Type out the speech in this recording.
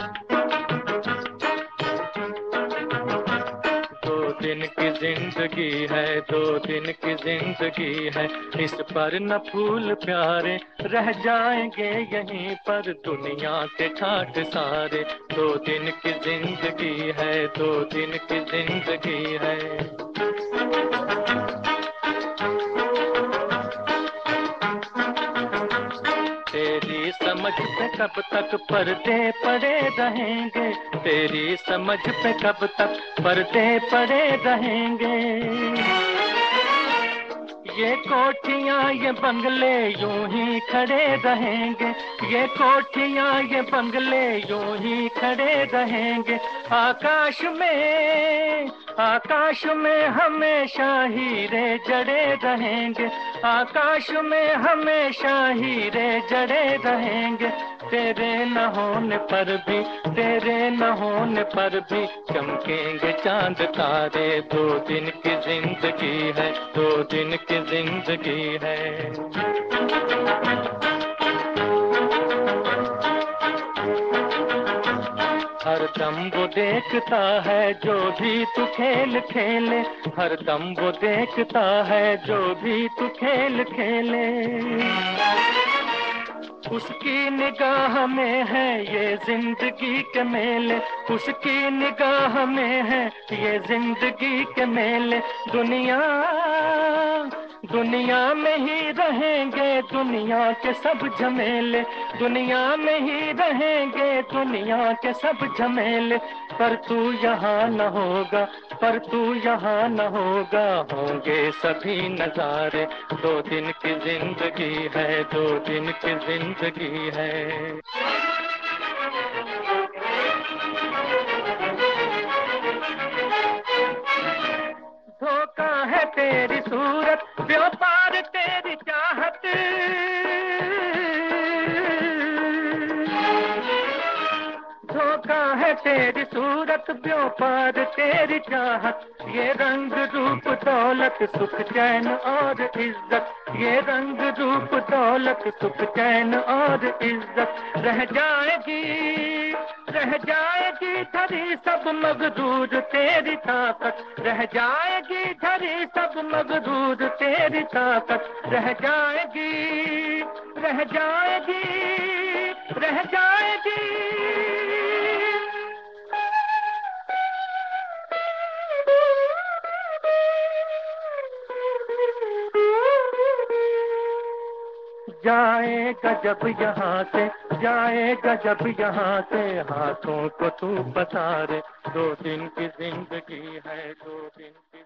दो दिन की जिंदगी है, दो दिन की जिंदगी है, इस पर न फूल प्यारे रह जाएंगे यहीं पर दुनिया के ठाठ सारे। दो दिन की जिंदगी है, दो दिन की जिंदगी है। तेरी समझ पे कब तक पर्दे पड़े रहेंगे, तेरी समझ पे कब तक पर्दे पड़े रहेंगे। ये कोठियां ये बंगले यूं ही खड़े रहेंगे, ये कोठियां ये बंगले यूं ही खड़े रहेंगे। आकाश में, आकाश में हमेशा हीरे जड़े रहेंगे, आकाश में हमेशा हीरे जड़े रहेंगे। तेरे न होने पर भी, तेरे न होने पर भी चमकेंगे चांद तारे। दो दिन की जिंदगी है, दो दिन की जिंदगी है। हर दम वो देखता है जो भी तू खेल खेले, हर दम वो देखता है जो भी तू खेल खेले। उसकी निगाह में है ये जिंदगी के मेले, उसकी निगाह में है ये जिंदगी के मेले। दुनिया, दुनिया में ही रहेंगे दुनिया के सब झमेले, दुनिया में ही रहेंगे दुनिया के सब झमेले। पर तू यहाँ न होगा, पर तू यहाँ न होगा, होंगे सभी नजारे। दो दिन की जिंदगी है, दो दिन की जिंदगी है। धोखा है तेरी सूरत, व्यापार तेरी चाहत। धोखा है तेरी सूरत, व्यापार तेरी चाहत। ये रंग रूप दौलत सुख चैन और इज्जत, ये रंग रूप दौलत सुख चैन और इज्जत। रह जाएगी, रह जाएगी धरी सब मगरूर तेरी ताकत, रह जाएगी धरी सब मगरूर तेरी ताकत। रह जाएगी, रह जाएगी, रह जाएगी। जाएगा जब यहाँ से, जाएगा जब यहाँ से, हाथों को तू पसारे। दो दिन की जिंदगी है, दो दिन की